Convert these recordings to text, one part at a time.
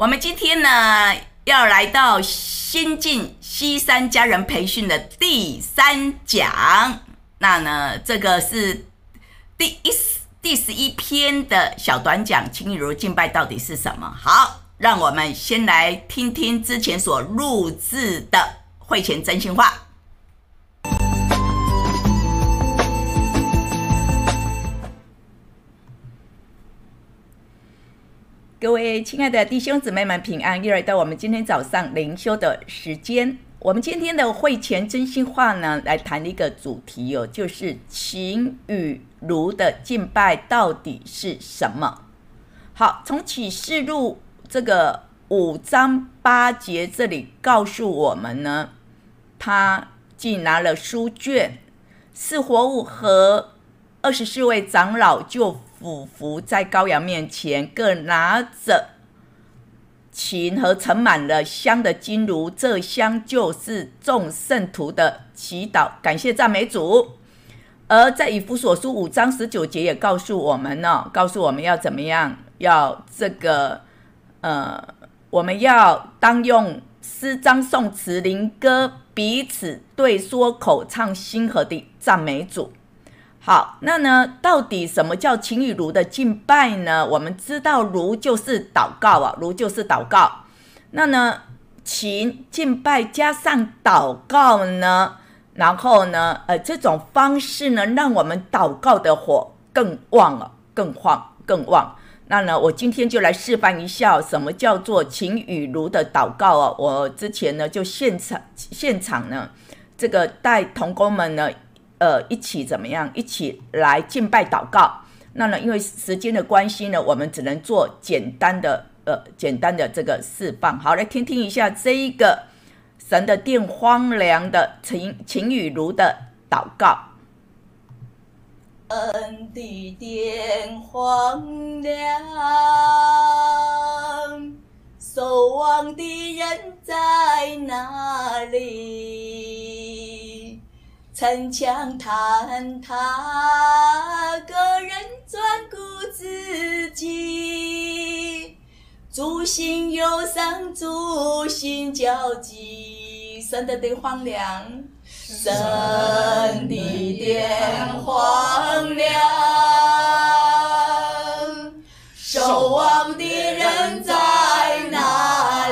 我们今天呢要来到新进西山家人培训的第3讲，那呢这个是第11篇的小短讲，情雨如敬拜到底是什么？好，让我们先来听听之前所录制的会前真心话。各位亲爱的弟兄姊妹们平安，又来到我们今天早上灵修的时间。我们今天的会前真心话呢，来谈一个主题哦，就是情与如的敬拜到底是什么？好，从启示录这个5章8节这里告诉我们呢，他既拿了书卷，4活物和24位长老就俯伏在羔羊面前，各拿着琴和盛满了香的金炉，这香就是众圣徒的祈祷，感谢赞美主。而在以弗所书5章19节也告诉我们要怎么样，要这个我们要当用诗章颂词灵歌彼此对说，口唱心和的赞美主。好，那呢，到底什么叫情与如的敬拜呢？我们知道如就是祷告啊，如就是祷告。那呢，情敬拜加上祷告呢，然后呢，这种方式呢，让我们祷告的火更旺了，更旺。那呢，我今天就来示范一下什么叫做情与如的祷告啊。我之前呢就现场呢，这个带同工们呢。一起怎么样？一起来敬拜祷告。那呢，因为时间的关系呢，我们只能做简单的这个释放。好，来听听一下这一个神的殿荒凉的情与如的祷告。 神的殿荒凉，守望的人在哪里？城墙坍塌，个人专顾自己，诸心忧伤，诸心焦急。神的殿荒凉，神的殿荒凉，守望的人在哪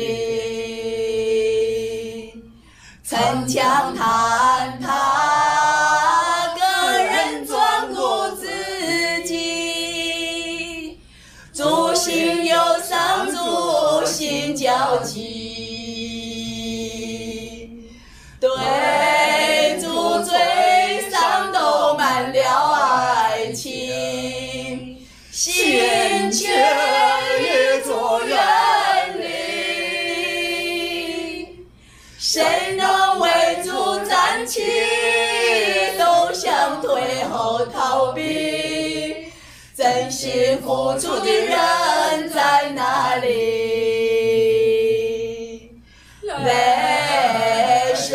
里？城墙坍塌，个人专顾自己，诸心忧伤，诸心焦急，对主嘴上都满了爱情，心却越做远离。谁能为主站起，都想退后逃避。真心付出的人在哪里？泪水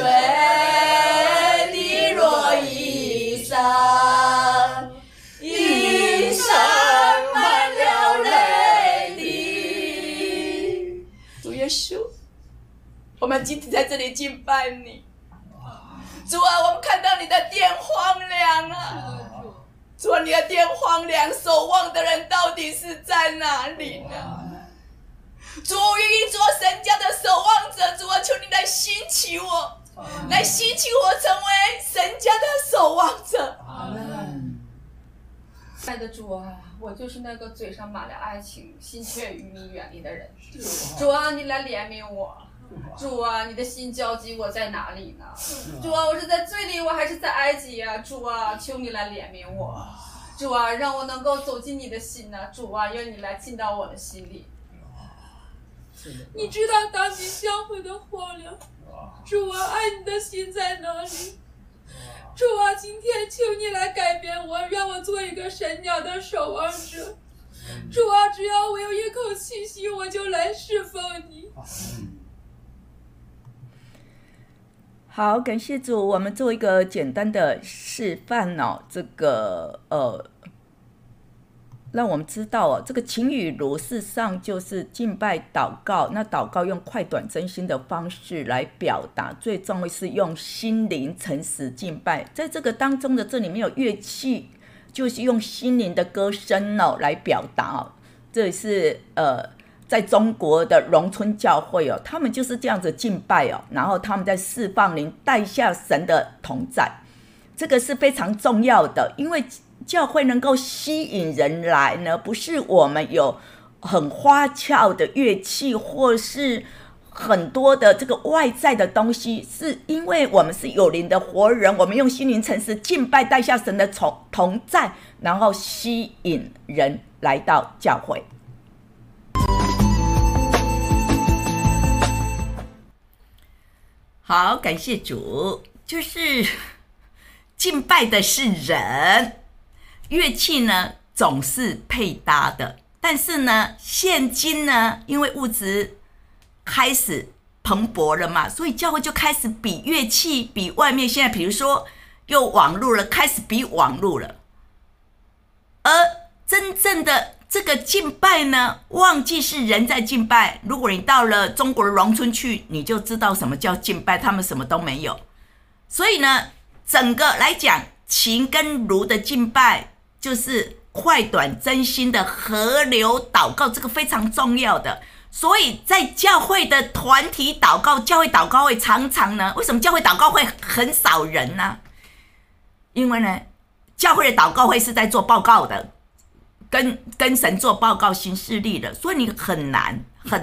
滴落衣裳，衣裳满了泪滴。主耶稣，我们今天在这里敬拜你。主啊，我们看到你的殿荒凉啊！主啊，你的殿荒凉，守望的人到底是在哪里呢？主，我愿意做神家的守望者。主啊，求你来兴起我，来兴起我成为神家的守望者。 阿门。爱的主啊，我就是那个嘴上满了爱情，心却与你远离的人。主啊，你来怜悯我。主啊，你的心焦急，我在哪里呢？主啊，我是在罪里，我还是在埃及啊？主啊，求你来怜悯我。主啊，让我能够走进你的心呢。主啊，愿你来进到我的心里。 你知道当今教会的荒凉，主啊，爱你的心在哪里？主啊，今天求你来改变我，让我做一个神鸟的守望者。主啊，只要我有一口气息，我就来侍奉你。 好，感谢主，我们做一个简单的示范哦。这个让我们知道这个情与如事实上就是敬拜祷告。那祷告用快短真心的方式来表达，最重要是用心灵诚实敬拜。在这个当中的这里面有乐器，就是用心灵的歌声来表达。这是在中国的荣村教会他们就是这样子敬拜然后他们在释放灵，带下神的同在。这个是非常重要的，因为教会能够吸引人来呢，不是我们有很花俏的乐器或是很多的这个外在的东西，是因为我们是有灵的活人，我们用心灵诚实敬拜，带下神的同在，然后吸引人来到教会。好，感谢主。就是敬拜的是人，乐器呢总是配搭的，但是呢现今呢因为物质开始蓬勃了嘛，所以教会就开始比乐器，比外面现在比如说又网络了，开始比网络了。而真正的这个敬拜呢，忘记是人在敬拜。如果你到了中国的农村去，你就知道什么叫敬拜，他们什么都没有。所以呢整个来讲，情跟如的敬拜就是快短真心的河流祷告，这个非常重要的。所以在教会的团体祷告，教会祷告会常常呢，为什么教会祷告会很少人呢？因为呢教会的祷告会是在做报告的，跟神做报告行事历的，所以你很难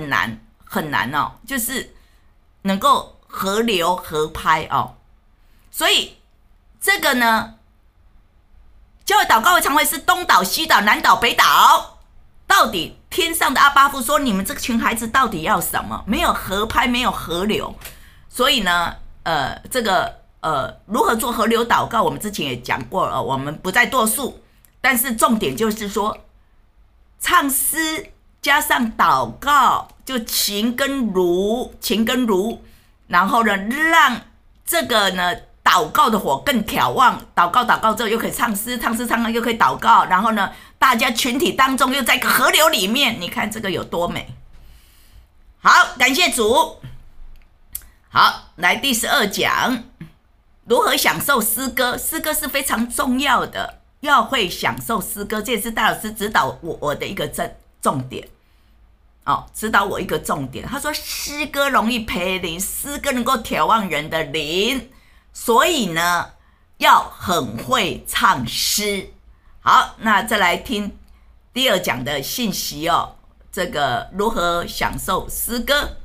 就是能够合流合拍所以这个呢，教会祷告会常会是东倒西倒南倒北倒，到底天上的阿爸父说你们这群孩子到底要什么？没有合拍，没有合流。所以呢这个如何做河流祷告我们之前也讲过了，我们不再多述。但是重点就是说，唱诗加上祷告，就情跟如，然后呢让这个呢祷告的火更眺望，祷告之后又可以唱诗唱又可以祷告，然后呢大家群体当中又在一个河流里面，你看这个有多美。好，感谢主。好，来第12讲，如何享受诗歌。诗歌是非常重要的，要会享受诗歌，这也是戴老师指导我的一个重点指导我一个重点。他说诗歌容易培灵，诗歌能够眺望人的灵，所以呢要很会唱诗。好，那再来听第2讲的信息这个如何享受诗歌。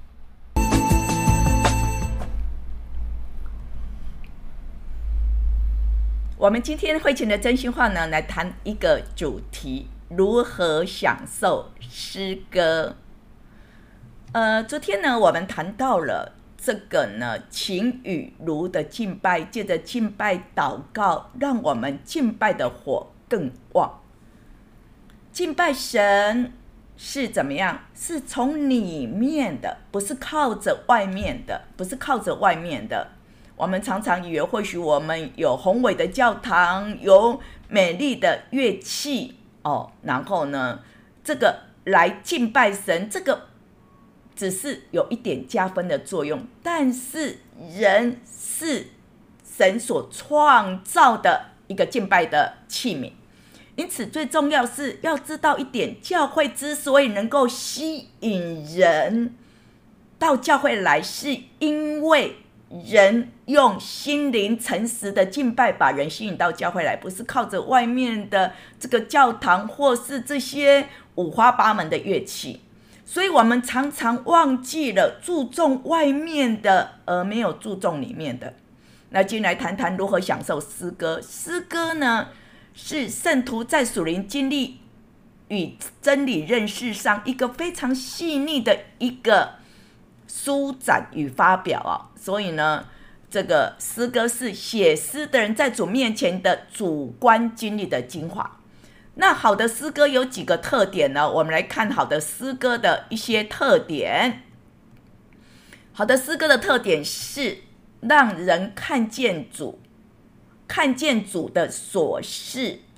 我们今天会前的真心话呢，来谈一个主题，如何享受诗歌。昨天呢我们谈到了这个呢情与如的敬拜，借着敬拜祷告，让我们敬拜的火更旺。敬拜神是怎么样？是从里面的，不是靠着外面的。我们常常以为或许我们有宏伟的教堂，有美丽的乐器然后呢这个来敬拜神，这个只是有一点加分的作用，但是人是神所创造的一个敬拜的器皿。因此最重要是要知道一点，教会之所以能够吸引人到教会来，是因为人用心灵诚实的敬拜把人吸引到教会来，不是靠着外面的这个教堂或是这些五花八门的乐器。所以我们常常忘记了注重外面的，而没有注重里面的。那今天来谈谈如何享受诗歌。诗歌呢是圣徒在属灵经历与真理认识上一个非常细腻的一个舒展与发表所以呢这个诗歌是写诗的人在主面前的主观经历的精华。那好的诗歌有几个特点呢？我们来看好的诗歌的一些特点。好的诗歌的特点是让人看见主的所事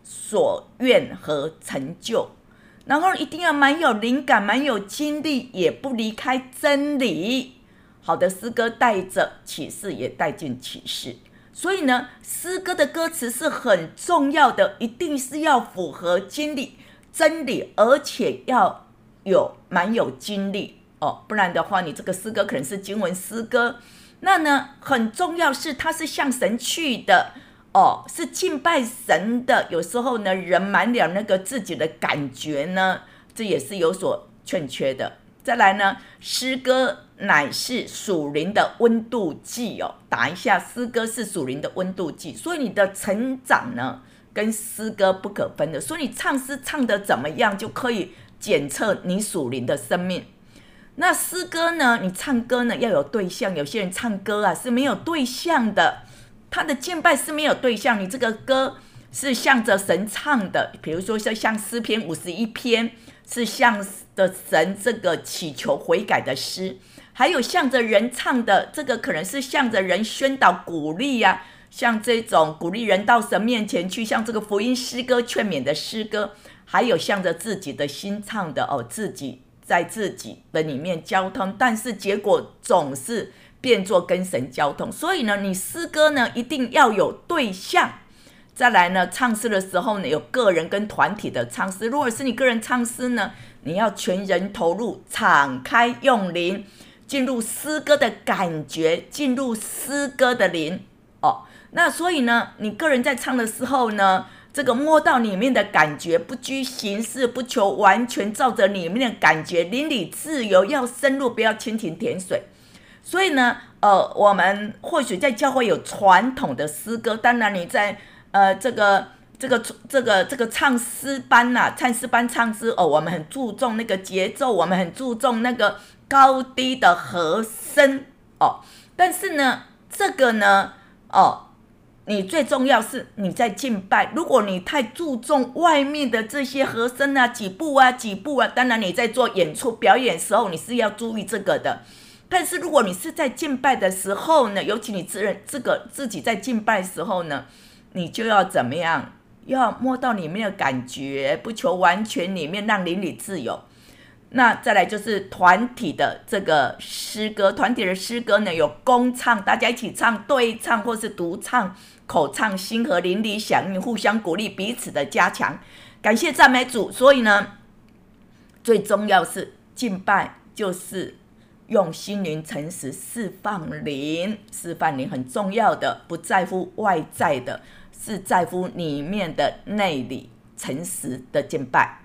所愿和成就。然后一定要蛮有灵感，蛮有精力，也不离开真理。好的诗歌带着启示，也带进启示。所以呢，诗歌的歌词是很重要的，一定是要符合真理，而且要蛮有精力哦，不然的话，你这个诗歌可能是经文诗歌。那呢，很重要是它是向神去的哦，是敬拜神的。有时候呢，人满了那个自己的感觉呢，这也是有所欠缺的。再来呢，诗歌乃是属灵的温度计哦，打一下，诗歌是属灵的温度计，所以你的成长呢，跟诗歌不可分的。所以你唱诗唱得怎么样，就可以检测你属灵的生命。那诗歌呢，你唱歌呢要有对象，有些人唱歌啊是没有对象的，他的敬拜是没有对象。你这个歌是向着神唱的，比如说像诗篇51篇是向着神这个祈求悔改的诗，还有向着人唱的，这个可能是向着人宣导鼓励啊，像这种鼓励人到神面前去，像这个福音诗歌劝勉的诗歌，还有向着自己的心唱的哦，自己在自己的里面交通，但是结果总是变作跟神交通。所以呢，你诗歌呢一定要有对象。再来呢，唱诗的时候呢，有个人跟团体的唱诗。如果是你个人唱诗呢，你要全人投入，敞开用灵，进入诗歌的感觉，进入诗歌的灵哦。那所以呢，你个人在唱的时候呢，这个摸到里面的感觉，不拘形式，不求完全照着里面的感觉，灵里自由，要深入，不要蜻蜓点水。所以呢，我们或许在教会有传统的诗歌，当然你在这个唱诗班呐，唱诗班唱诗哦，我们很注重那个节奏，我们很注重那个高低的和声哦。但是呢，这个呢，你最重要是你在敬拜。如果你太注重外面的这些和声啊、几步啊，当然你在做演出表演的时候，你是要注意这个的。但是如果你是在敬拜的时候呢，尤其你自己在敬拜的时候呢，你就要怎么样？要摸到里面的感觉，不求完全，里面让灵里自由。那再来就是团体的这个诗歌，团体的诗歌呢有公唱，大家一起唱、对唱或是独唱、口唱、心和灵里响应，互相鼓励，彼此的加强，感谢赞美主。所以呢，最重要是敬拜，就是用心灵诚实释放灵很重要的，不在乎外在的，是在乎里面的内里诚实的敬拜。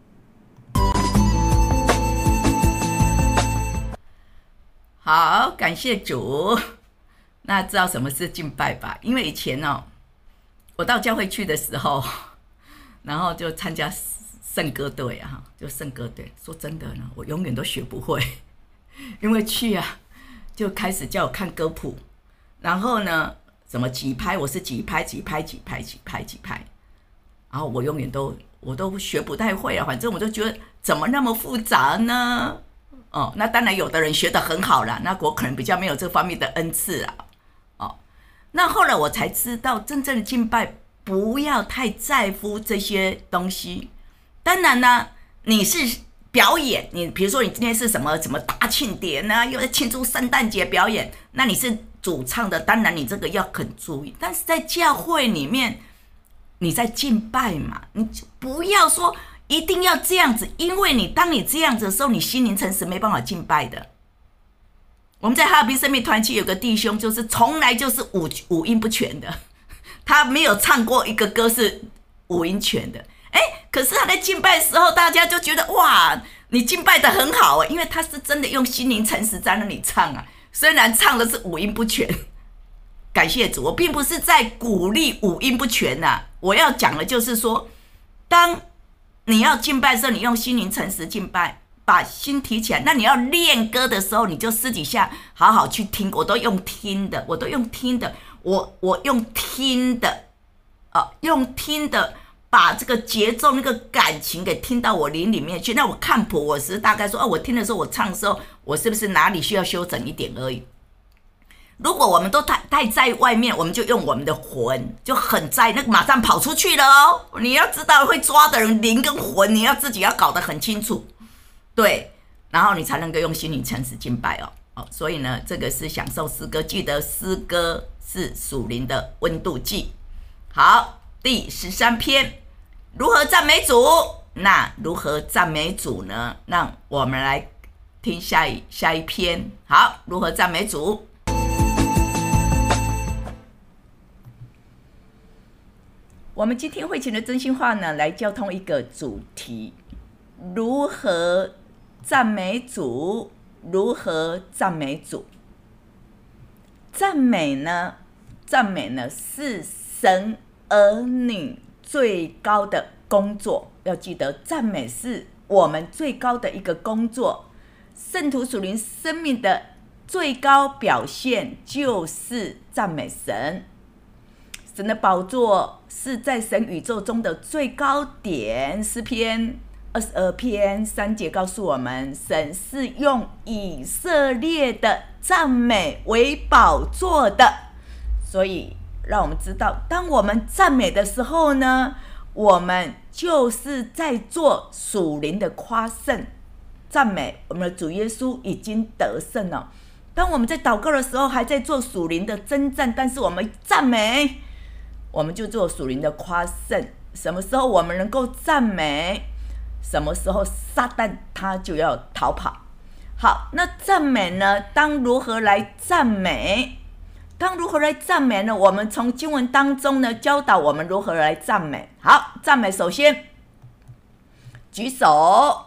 好，感谢主。那知道什么是敬拜吧？因为以前我到教会去的时候，然后就参加圣歌队啊，就圣歌队。说真的呢，我永远都学不会，因为去啊，就开始叫我看歌谱，然后呢，怎么几拍，我是几拍，然后我永远都学不太会啊。反正我就觉得怎么那么复杂呢？那当然有的人学得很好啦，那我可能比较没有这方面的恩赐啦。那后来我才知道，真正的敬拜不要太在乎这些东西。当然呢，你是表演，你比如说你今天是什么大庆典啊，又在庆祝圣诞节表演，那你是主唱的，当然你这个要很注意。但是在教会里面，你在敬拜嘛，你不要说一定要这样子，因为当你这样子的时候，你心灵诚实没办法敬拜的。我们在哈尔滨生命团契有个弟兄，就是从来就是五音不全的，他没有唱过一个歌是五音全的。可是他在敬拜的时候，大家就觉得哇，你敬拜得很好因为他是真的用心灵诚实在那里唱啊，虽然唱的是五音不全。感谢主，我并不是在鼓励五音不全啊，我要讲的就是说，当你要敬拜的时候，你用心灵诚实敬拜，把心提起来。那你要练歌的时候，你就私底下好好去听，我都用听的，我用听的把这个节奏那个感情给听到我灵里面去。那我看谱，我是大概说我听的时候，我唱的时候，我是不是哪里需要修整一点而已。 如果我们都太在外面，我们就用我们的魂，就很在那个马上跑出去了哦。你要知道，会抓的人灵跟魂，你要自己要搞得很清楚，对，然后你才能够用心灵诚实敬拜哦。所以呢，这个是享受诗歌，记得诗歌是属灵的温度计。好，第13篇，如何赞美主？那如何赞美主呢？让我们来听下一篇。好，如何赞美主？我们今天会前的真心话呢，来交通一个主题：如何赞美主？如何赞美主？赞美呢是神儿女最高的工作。要记得，赞美是我们最高的一个工作。圣徒属灵生命的最高表现就是赞美神。神的宝座是在神宇宙中的最高点。诗篇22篇3节告诉我们，神是用以色列的赞美为宝座的。所以让我们知道，当我们赞美的时候呢，我们就是在做属灵的夸胜。赞美我们的主耶稣已经得胜了。当我们在祷告的时候，还在做属灵的征战，但是我们赞美，我们就做属灵的夸胜。什么时候我们能够赞美，什么时候撒旦他就要逃跑。好，那赞美呢？当如何来赞美？呢？我们从经文当中呢，教导我们如何来赞美。好，赞美首先举手。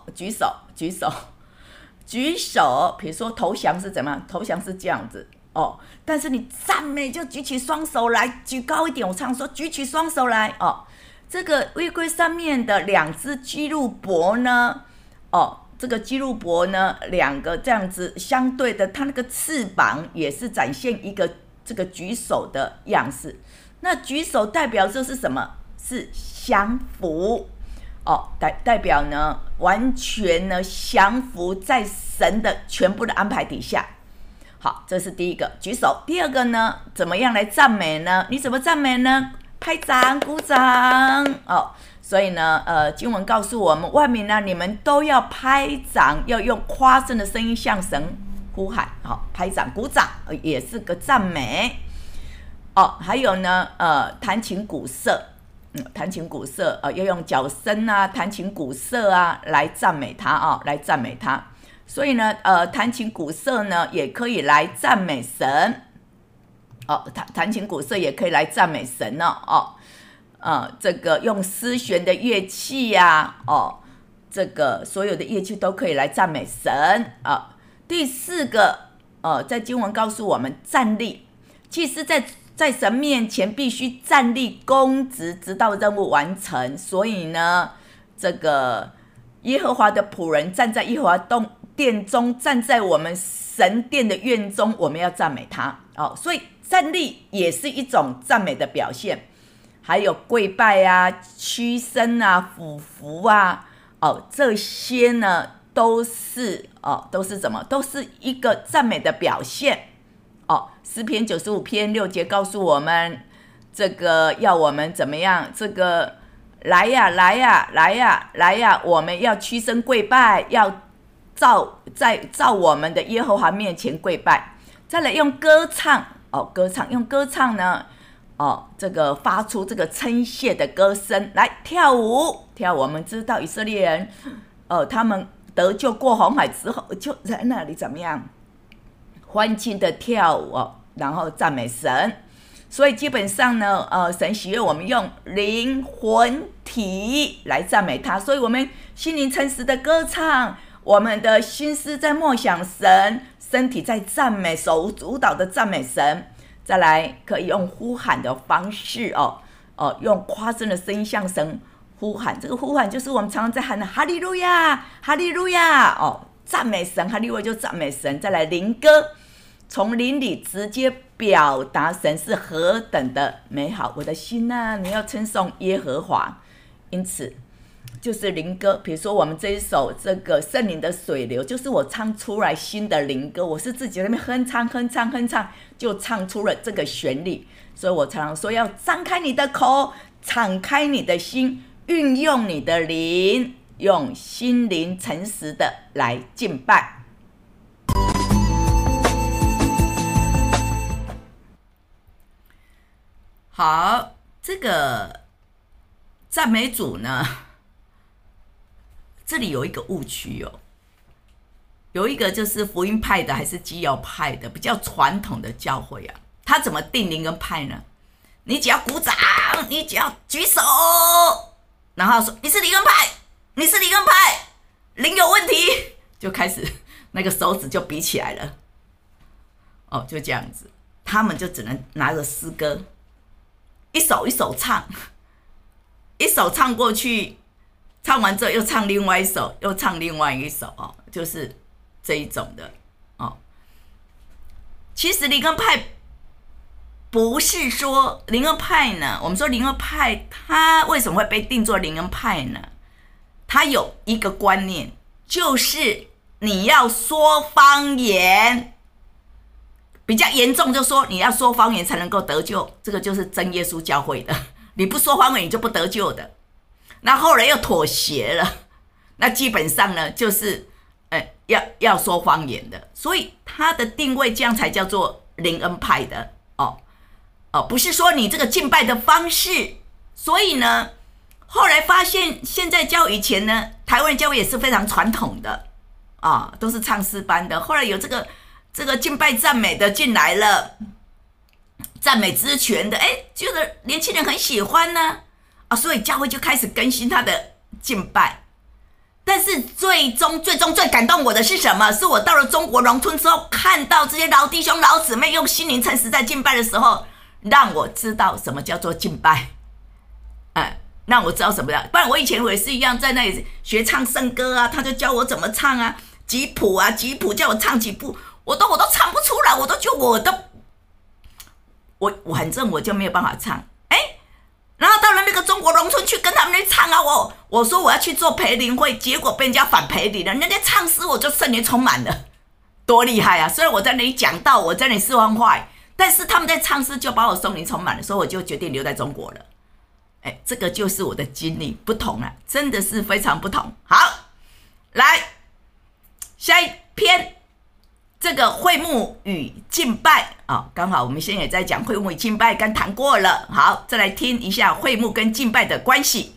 比如说投降是怎么样？投降是这样子哦，但是你赞美就举起双手来，举高一点。我常说举起双手来哦。这个约柜上面的2只基路伯呢，这个基路伯呢，2个这样子相对的，它那个翅膀也是展现一个这个举手的样式。那举手代表这是什么？是降服代表呢完全呢降服在神的全部的安排底下。好，这是第一个举手。第二个呢，怎么样来赞美呢？你怎么赞美呢？拍掌鼓掌所以呢经文告诉我们，万民呢，你们都要拍掌，要用夸胜的声音向神呼喊。拍掌鼓掌也是个赞美还有呢弹琴鼓瑟。弹琴鼓瑟要用脚声啊，弹琴鼓瑟啊来赞美他来赞美他。所以呢弹琴鼓瑟呢也可以来赞美神弹琴鼓瑟也可以来赞美神这个用丝弦的乐器啊这个所有的乐器都可以来赞美神第4个在经文告诉我们站立，祭司在神面前必须站立公职，直到任务完成。所以呢，这个耶和华的仆人站在耶和华殿中，站在我们神殿的院中，我们要赞美他所以站立也是一种赞美的表现。还有跪拜啊、屈身啊、俯伏啊这些呢都是什么？都是一个赞美的表现。诗篇95篇6节告诉我们，这个要我们怎么样？这个来呀，我们要屈身跪拜，要在我们的耶和华面前跪拜。再来用歌唱用歌唱呢这个发出这个称谢的歌声来跳舞。我们知道以色列人他们得救过红海之后，就在那里怎么样？欢庆的跳舞然后赞美神。所以基本上呢神喜悦我们用灵魂体来赞美他。所以我们心灵诚实的歌唱，我们的心思在默想神，身体在赞美，手主导的赞美神。再来可以用呼喊的方式用夸胜的声音向神呼喊。这个呼喊就是我们常常在喊的哈利路亚，哈利路亚赞美神，哈利路亚就赞美神。再来灵歌，从灵里直接表达神是何等的美好。我的心啊，你要称颂耶和华。因此就是灵歌，比如说我们这一首这个圣灵的水流，就是我唱出来新的灵歌，我是自己在那边哼唱，就唱出了这个旋律。所以我常常说要张开你的口，敞开你的心，运用你的灵，用心灵诚实的来敬拜。好，这个赞美主呢，这里有一个误区哦，有一个就是福音派的还是基要派的比较传统的教会啊，他怎么定灵跟派呢？你只要鼓掌，你只要举手，然后说你是灵恩派，你是灵恩派，灵有问题，就开始那个手指就比起来了。哦，就这样子，他们就只能拿着诗歌，一首一首唱，一首唱过去，唱完之后又唱另外一首，又唱另外一首哦，就是这一种的哦。其实灵恩派不是说灵恩派呢，我们说灵恩派它为什么会被定作灵恩派呢？它有一个观念，就是你要说方言。比较严重就说你要说方言才能够得救，这个就是真耶稣教会的，你不说方言你就不得救的。那后来又妥协了，那基本上呢就是要说方言的，所以它的定位这样才叫做灵恩派的不是说你这个敬拜的方式。所以呢后来发现现在教以前呢台湾教会也是非常传统的都是唱诗班的，后来有这个敬拜赞美的进来了，赞美之泉的，觉得年轻人很喜欢呢所以教会就开始更新他的敬拜。但是最终最感动我的是什么？是我到了中国农村之后，看到这些老弟兄老姊妹用心灵诚实在敬拜的时候，让我知道什么叫做敬拜，让我知道什么样。不然我以前我也是一样，在那里学唱圣歌啊，他就教我怎么唱啊，吉普叫我唱几步，我都唱不出来，我都觉得我反正我就没有办法唱。然后到了那个中国农村去跟他们去唱啊，我说我要去做培灵会，结果被人家反培灵了，人家唱诗我就圣灵充满了，多厉害啊！虽然我在那里讲道，我在那里释放话语，但是他们在唱诗就把我圣灵充满了，所以我就决定留在中国了。这个就是我的经历不同啊，真的是非常不同。好，来下一篇，这个会幕与敬拜刚好我们现在也在讲会幕与敬拜，刚谈过了。好，再来听一下会幕跟敬拜的关系。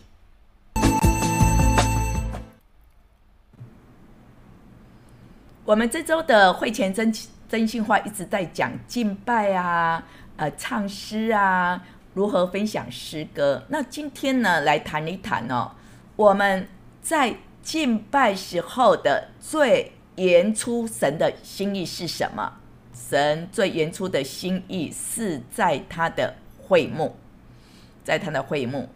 我们这周的会前真心话一直在讲敬拜啊，唱诗啊，如何分享诗歌。那今天呢，来谈一谈我们在敬拜时候的最原初神的心意是什么？神最原初的心意是在他的会幕，在他的会幕。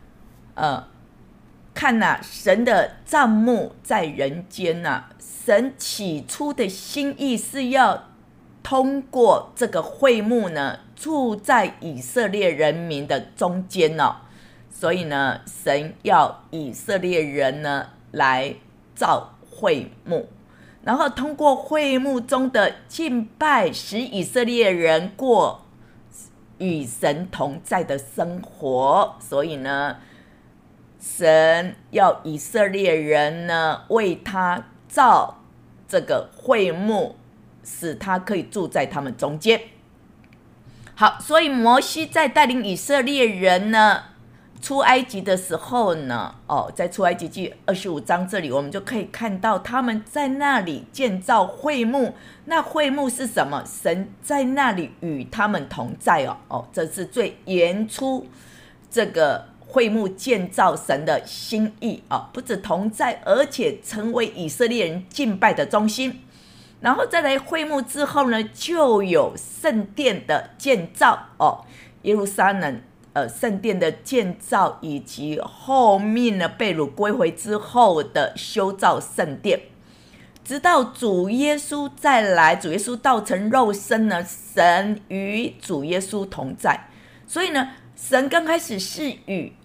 看神的帐幕在人间神起初的心意是要通过这个会幕呢，住在以色列人民的中间所以呢，神要以色列人呢来造会幕。然后通过会幕中的敬拜，使以色列人过与神同在的生活。所以呢，神要以色列人呢为他造这个会幕，使他可以住在他们中间。好，所以摩西在带领以色列人呢出埃及的时候呢，在出埃及记25章这里，我们就可以看到他们在那里建造会幕。那会幕是什么？神在那里与他们同在这是最原初这个会幕建造神的心意不止同在，而且成为以色列人敬拜的中心。然后再来会幕之后呢，就有圣殿的建造耶路撒冷圣殿的建造，以及后面呢被掳归回之后的修造圣殿，直到主耶稣再来，主耶稣道成肉身呢，神与主耶稣同在。所以呢，神刚开始是与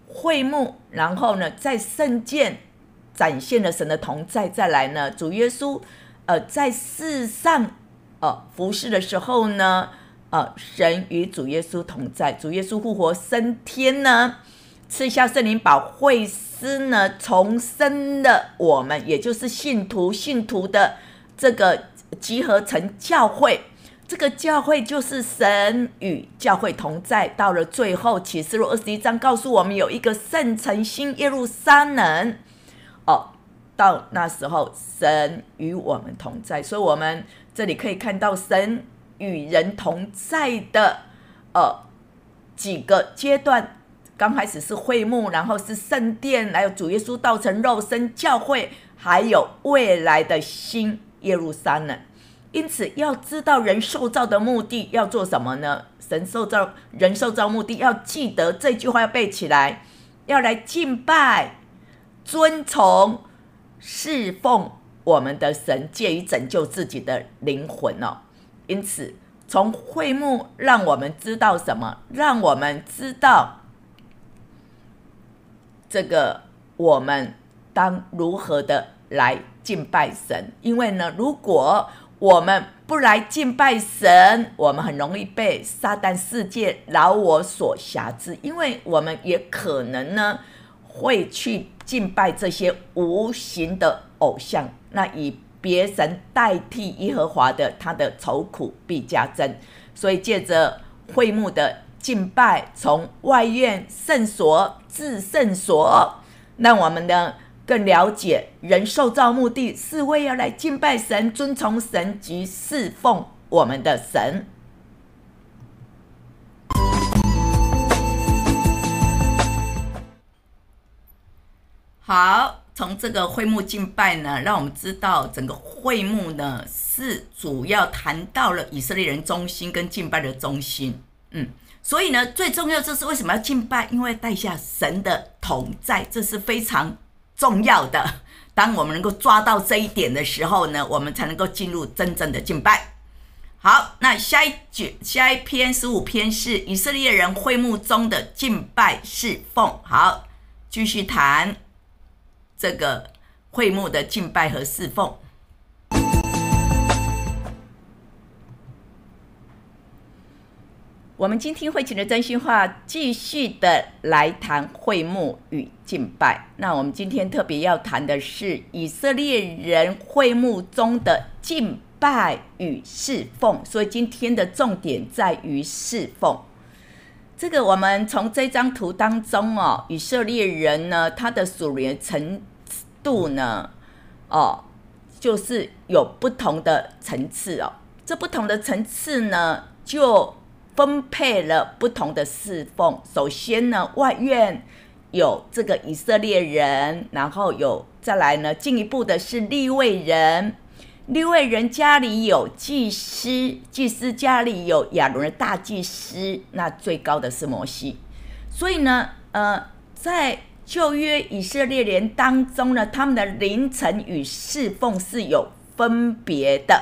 会幕，然后呢，在圣殿展现了神的同在。再来呢，主耶稣在世上服侍的时候呢，神与主耶稣同在。主耶稣复活升天呢，赐下圣灵保惠师呢，重生了我们，也就是信徒的这个集合成教会。这个教会就是神与教会同在。到了最后，启示录21章告诉我们有一个圣城新耶路撒冷到那时候神与我们同在。所以我们这里可以看到神与人同在的几个阶段。刚开始是会幕，然后是圣殿，还有主耶稣道成肉身教会，还有未来的新耶路撒冷。因此要知道人受造的目的要做什么呢？人受造目的要记得这句话，要背起来，要来敬拜、尊崇、侍奉我们的神，借以拯救自己的灵魂因此从会幕让我们知道什么？让我们知道这个我们当如何的来敬拜神。因为呢，如果我们不来敬拜神，我们很容易被撒旦世界老我所辖制，因为我们也可能呢会去敬拜这些无形的偶像，那以别神代替耶和华的，他的愁苦必加增。所以借着会幕的敬拜，从外院圣所至圣所，让我们呢更了解人受造目的是为要来敬拜神、尊崇神及侍奉我们的神。好，从这个会幕敬拜呢，让我们知道整个会幕呢是主要谈到了以色列人中心跟敬拜的中心。所以呢，最重要就是为什么要敬拜？因为带下神的同在，这是非常重要的。当我们能够抓到这一点的时候呢，我们才能够进入真正的敬拜。好，那下一篇15篇是以色列人会幕中的敬拜侍奉。好，继续谈这个会幕的敬拜和侍奉。我们今天会请的真心话继续的来谈会幕与敬拜。那我们今天特别要谈的是以色列人会幕中的敬拜与侍奉，所以今天的重点在于侍奉。这个我们从这张图当中以色列人呢，他的属灵程度呢就是有不同的层次这不同的层次呢就分配了不同的侍奉。首先呢，外院有这个以色列人，然后再来呢，进一步的是利未人。利未人家里有祭司，祭司家里有亚伦的大祭司，那最高的是摩西。所以呢，在旧约以色列人当中呢，他们的凌晨与侍奉是有分别的。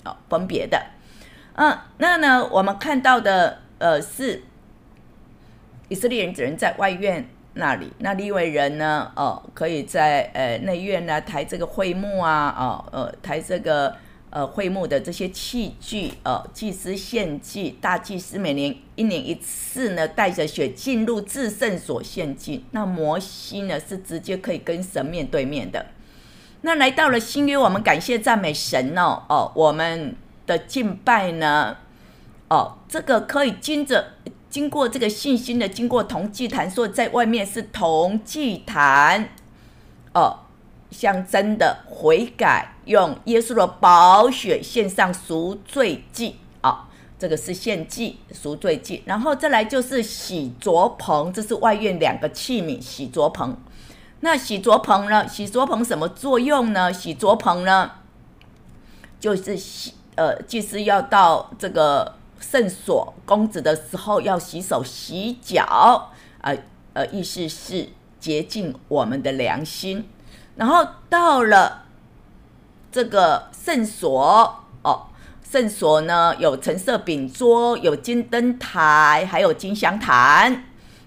那呢，我们看到的是以色列人只能在外院那里，那利未人呢，可以在内院呢抬这个会幕抬这个会幕的这些器具，祭司献祭，大祭司每年1年1次呢，带着血进入至圣所献祭。那摩西呢是直接可以跟神面对面的。那来到了新约，我们感谢赞美神我们的敬拜呢，这个可以经过这个信心的，经过同祭坛，所以在外面是同祭坛，象征的悔改，用耶稣的宝血献上赎罪祭这个是献祭赎罪祭。然后再来就是洗濯棚，这是外院2个器皿洗濯棚。那洗濯棚呢？洗濯棚什么作用呢？洗濯棚呢，就是祭司要到这个圣所供职的时候要洗手洗脚，意思是洁净我们的良心。然后到了这个圣所圣所呢有陈设饼桌，有金灯台，还有金香坛。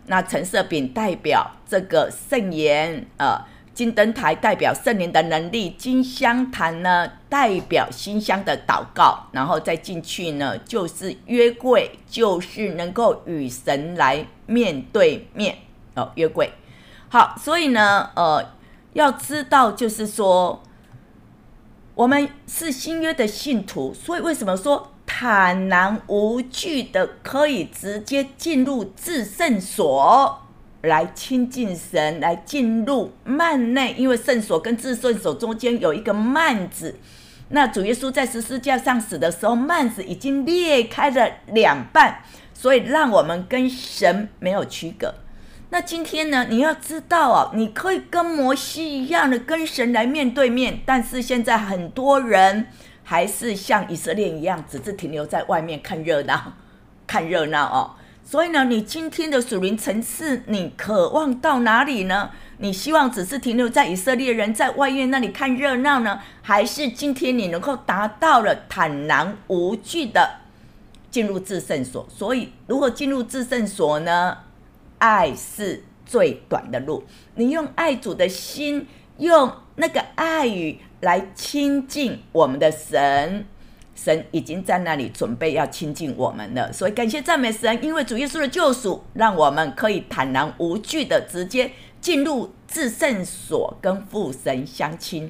那陈设饼代表这个圣言，金灯台代表圣灵的能力，金香坛呢代表馨香的祷告，然后再进去呢就是约柜，就是能够与神来面对面约柜。好，所以呢要知道就是说我们是新约的信徒，所以为什么说坦然无惧的可以直接进入至圣所来亲近神，来进入幔内，因为圣所跟至圣所中间有一个幔子，那主耶稣在十字架上死的时候，幔子已经裂开了两半，所以让我们跟神没有区隔。那今天呢，你要知道你可以跟摩西一样的跟神来面对面，但是现在很多人还是像以色列一样，只是停留在外面看热闹所以呢，你今天的属灵层次，你渴望到哪里呢？你希望只是停留在以色列人在外面那里看热闹呢，还是今天你能够达到了坦然无惧的进入至圣所？所以如何进入至圣所呢？爱是最短的路，你用爱主的心，用那个爱语来亲近我们的神，神已经在那里准备要亲近我们了。所以感谢赞美神，因为主耶稣的救赎，让我们可以坦然无惧的直接进入至圣所，跟父神相亲。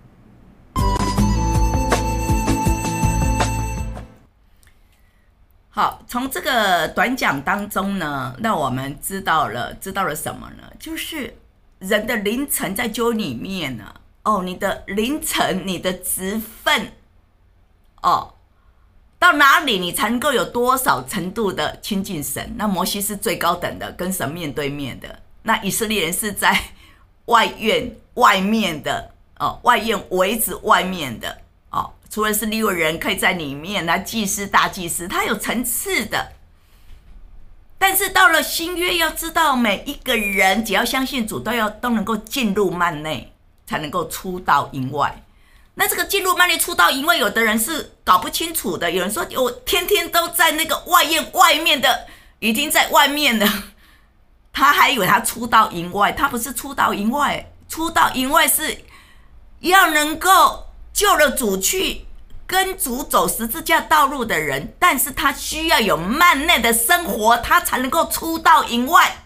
好，从这个短讲当中呢，让我们知道了什么呢？就是人的凌晨在酒里面呢，你的凌晨，你的职分，到哪里你才能够有多少程度的亲近神？那摩西是最高等的，跟神面对面的。那以色列人是在外院外面的，外院围子外面的，除了是利未人可以在里面，那祭司大祭司他有层次的。但是到了新约，要知道每一个人只要相信主，都能够进入幔内，才能够出到营外。那这个进入幔内出到营外，有的人是搞不清楚的。有人说我天天都在那个外院外面的，已经在外面了，他还以为他出到营外，他不是出到营外，出到营外是要能够救了主去跟主走十字架道路的人，但是他需要有幔内的生活，他才能够出到营外。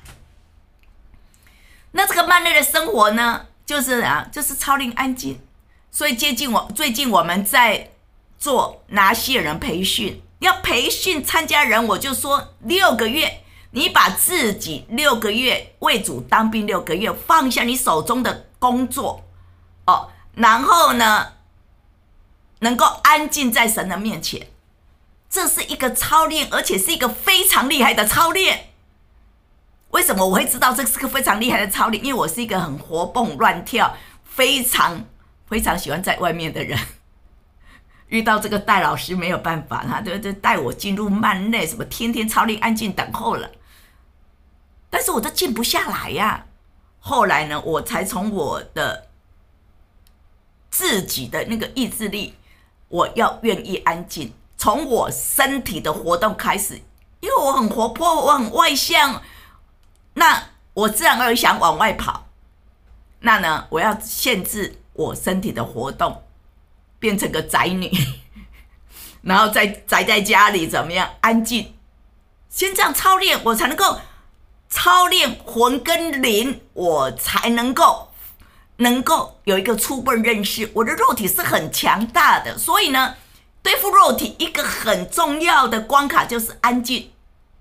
那这个幔内的生活呢，就是操练安静。所以最近我们在做拿西尔人培训，要培训参加人，我就说6个月，你把自己6个月为主当兵6个月，放下你手中的工作然后呢能够安静在神的面前，这是一个操练，而且是一个非常厉害的操练。为什么我会知道这是个非常厉害的操练？因为我是一个很活蹦乱跳，非常喜欢在外面的人。遇到这个戴老师没有办法，他就带我进入幔内，什么天天操练安静等候了，但是我都静不下来呀。后来呢，我才从我的自己的那个意志力，我要愿意安静，从我身体的活动开始。因为我很活泼，我很外向，那我自然而然想往外跑，那呢我要限制我身体的活动，变成个宅女然后再宅在家里怎么样安静。先这样操练，我才能够操练魂跟灵，我才能够有一个初步认识。我的肉体是很强大的，所以呢对付肉体一个很重要的关卡就是安静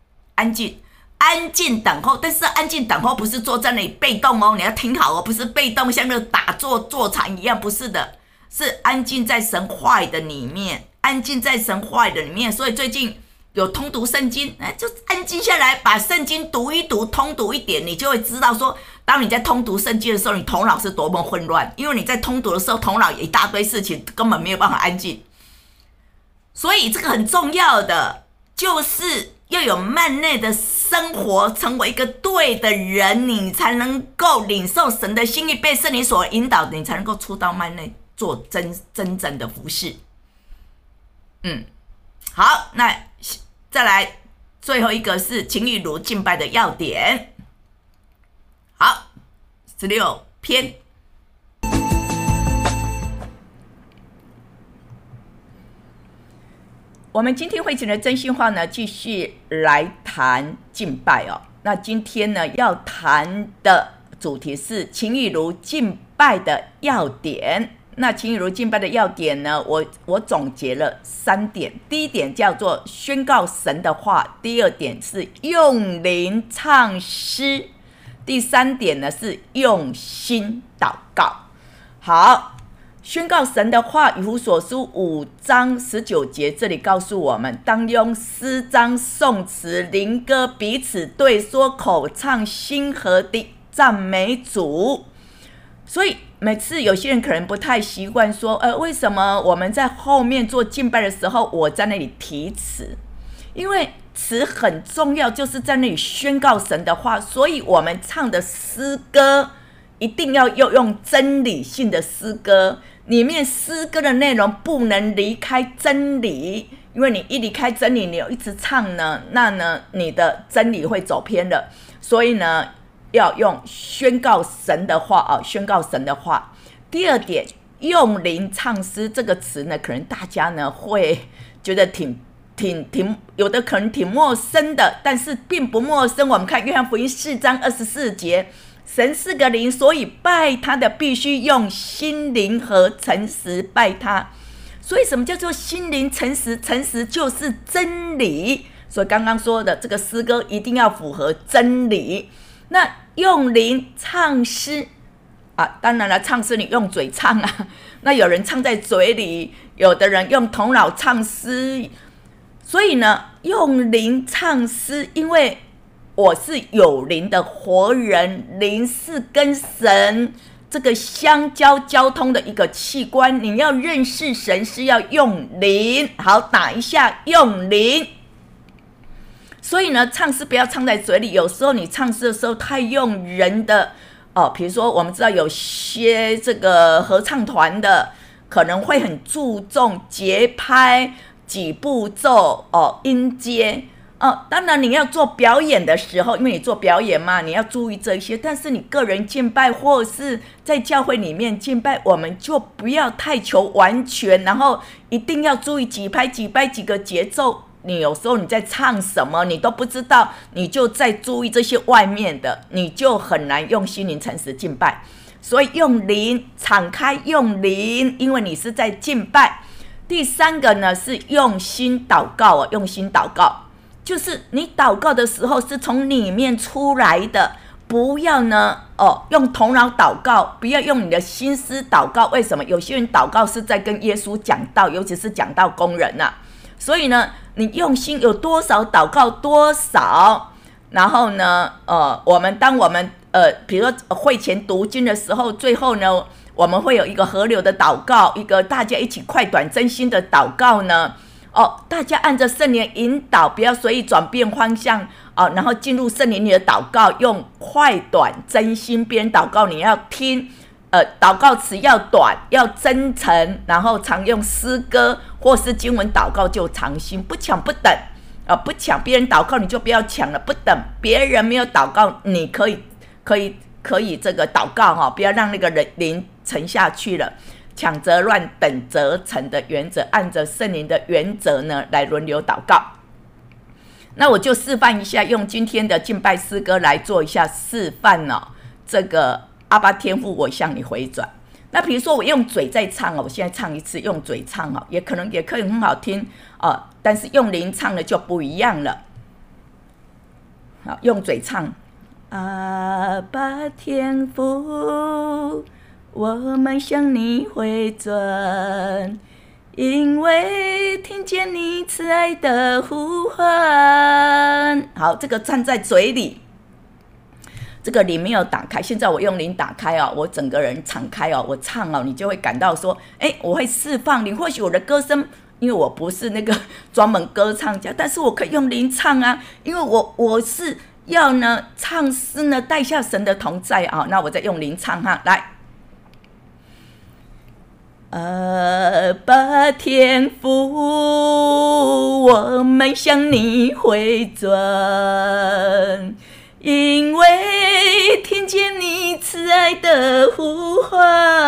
等候。但是安静等候不是坐在那里被动你要听好不是被动像那个打坐禅一样，不是的，是安静在神话语的里面，所以最近有通读圣经，就安静下来，把圣经读一读，通读一点，你就会知道说，当你在通读圣经的时候，你头脑是多么混乱，因为你在通读的时候，头脑有一大堆事情，根本没有办法安静。所以这个很重要的就是要有幔内的生活，成为一个对的人，你才能够领受神的心意，被圣灵所引导，你才能够出到幔内做真正的服事。好，那再来最后一个是情与如敬拜的要点。 好，16篇。我们今天会前的真心话呢，继续来谈敬拜哦。那今天呢，要谈的主题是情雨如敬拜的要点。那情雨如敬拜的要点呢，我总结了3点。第一点叫做宣告神的话，第二点是用灵唱诗，第3点呢是用心祷告。好，宣告神的话，以弗所书5章19节，这里告诉我们，当用诗章、颂词、灵歌彼此对说，口唱心和的赞美主。所以每次有些人可能不太习惯说，为什么我们在后面做敬拜的时候，我在那里提词？因为词很重要，就是在那里宣告神的话，所以我们唱的诗歌一定要用真理性的诗歌，里面诗歌的内容不能离开真理，因为你一离开真理，你一直唱呢，那呢你的真理会走偏了。所以呢，要用宣告神的话啊，宣告神的话。第二点，用灵唱诗这个词呢，可能大家呢会觉得有的可能挺陌生的，但是并不陌生。我们看约翰福音4章24节，神是个灵，所以拜他的必须用心灵和诚实拜他。所以什么叫做心灵诚实？诚实就是真理。所以刚刚说的这个诗歌一定要符合真理。那用灵唱诗啊，当然了，唱诗你用嘴唱啊，那有人唱在嘴里，有的人用头脑唱诗。所以呢，用灵唱诗，因为我是有灵的活人，灵是跟神这个相交通的一个器官，你要认识神是要用灵。好，打一下用灵。所以呢，唱诗不要唱在嘴里，有时候你唱诗的时候太用人的比如说我们知道有些这个合唱团的可能会很注重节拍、几步骤音阶当然你要做表演的时候，因为你做表演嘛，你要注意这些。但是你个人敬拜或是在教会里面敬拜，我们就不要太求完全，然后一定要注意几拍几个节奏。你有时候你在唱什么你都不知道，你就在注意这些外面的，你就很难用心灵诚实敬拜。所以用灵敞开，用灵，因为你是在敬拜。第3个呢是用心祷告用心祷告就是你祷告的时候是从里面出来的，不要呢用头脑祷告，不要用你的心思祷告。为什么？有些人祷告是在跟耶稣讲道，尤其是讲道工人所以呢，你用心有多少祷告多少。然后呢当我们比如说会前读经的时候，最后呢我们会有一个河流的祷告，一个大家一起快短真心的祷告呢大家按着圣灵引导，不要随意转变方向然后进入圣灵里的祷告，用快短真心。别人祷告你要听祷告词要短要真诚，然后常用诗歌或是经文祷告就常心，不抢不等不抢别人祷告你就不要抢了，不等别人没有祷告，你可以这个祷告不要让那个人灵沉下去了。抢则乱，等则成的原则，按着圣灵的原则呢来轮流祷告。那我就示范一下，用今天的敬拜诗歌来做一下示范这个阿爸天父我向你回转。那比如说我用嘴在唱我现在唱一次用嘴唱也可以很好听但是用灵唱的就不一样了。好，用嘴唱，阿爸天父我们向你回转，因为听见你慈爱的呼唤。好，这个站在嘴里，这个灵没有打开，现在我用灵打开我整个人敞开我唱你就会感到说我会释放灵。或许我的歌声，因为我不是那个专门歌唱家，但是我可以用灵唱因为我是要呢唱诗呢带下神的同在那我再用灵唱来，阿爸天父我们向你回转， 因为听见你慈爱的呼唤，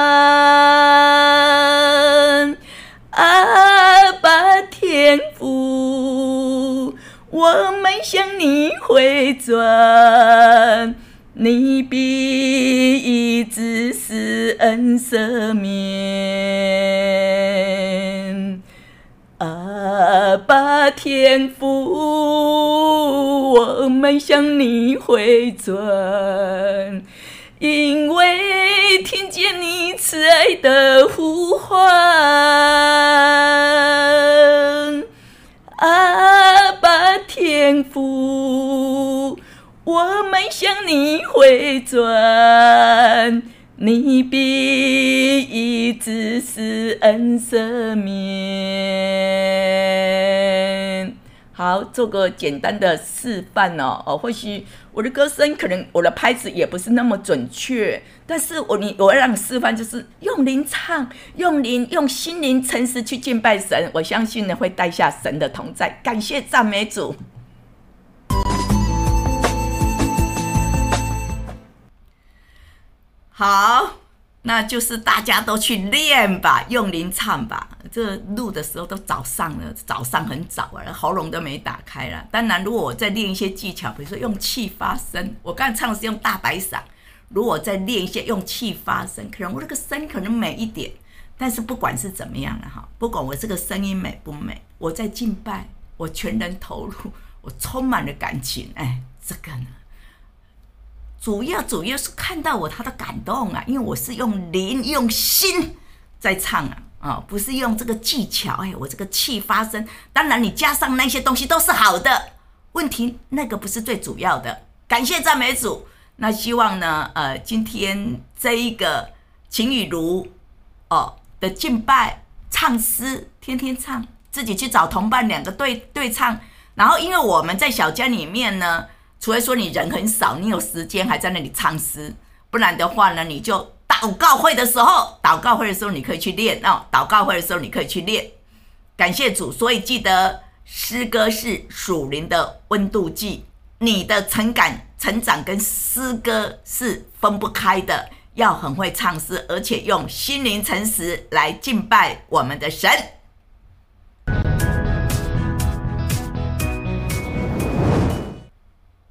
阿爸天父，我们向你回转，你必一直施恩赦免。阿爸天父，我们向你回转，因为听见你慈爱的呼唤，阿爸天父，我们向你回转，你必一直施恩赦免。好，做个简单的示范哦。或许我的歌声可能我的拍子也不是那么准确，但是我要让示范，就是用灵唱，用心灵诚实去敬拜神。我相信呢会带下神的同在。感谢赞美主。好，那就是大家都去练吧，用灵唱吧。这录的时候都早上了，早上很早了，喉咙都没打开了。当然，如果我再练一些技巧，比如说用气发声，我刚才唱的是用大白嗓，如果再练一些用气发声，可能我这个声可能美一点。但是不管是怎么样了哈，不管我这个声音美不美，我在敬拜，我全人投入，我充满了感情。这个呢？主要是看到他的感动啊，因为我是用灵用心在唱啊，不是用这个技巧。我这个气发声，当然你加上那些东西都是好的，问题那个不是最主要的。感谢赞美主。那希望呢，今天这一个秦雨茹的敬拜唱诗，天天唱，自己去找同伴2个对唱，然后因为我们在小家里面呢。除非说你人很少，你有时间还在那里唱诗，不然的话呢，你就祷告会的时候你可以去练祷告会的时候你可以去练。感谢主，所以记得诗歌是属灵的温度计，你的成长跟诗歌是分不开的，要很会唱诗，而且用心灵诚实来敬拜我们的神。